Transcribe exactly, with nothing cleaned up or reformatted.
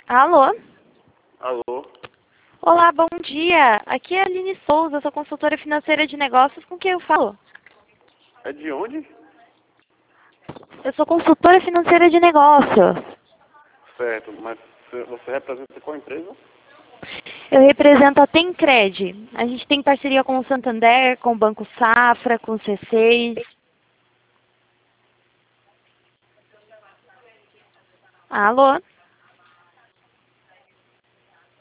Alô? Alô? Olá, bom dia. Aqui é a Aline Souza, sou consultora financeira de negócios. Com quem eu falo? É de onde? Eu sou consultora financeira de negócios. Certo, mas você você representa qual empresa? Eu represento a Tencred. A gente tem parceria com o Santander, com o Banco Safra, com o C seis. Alô?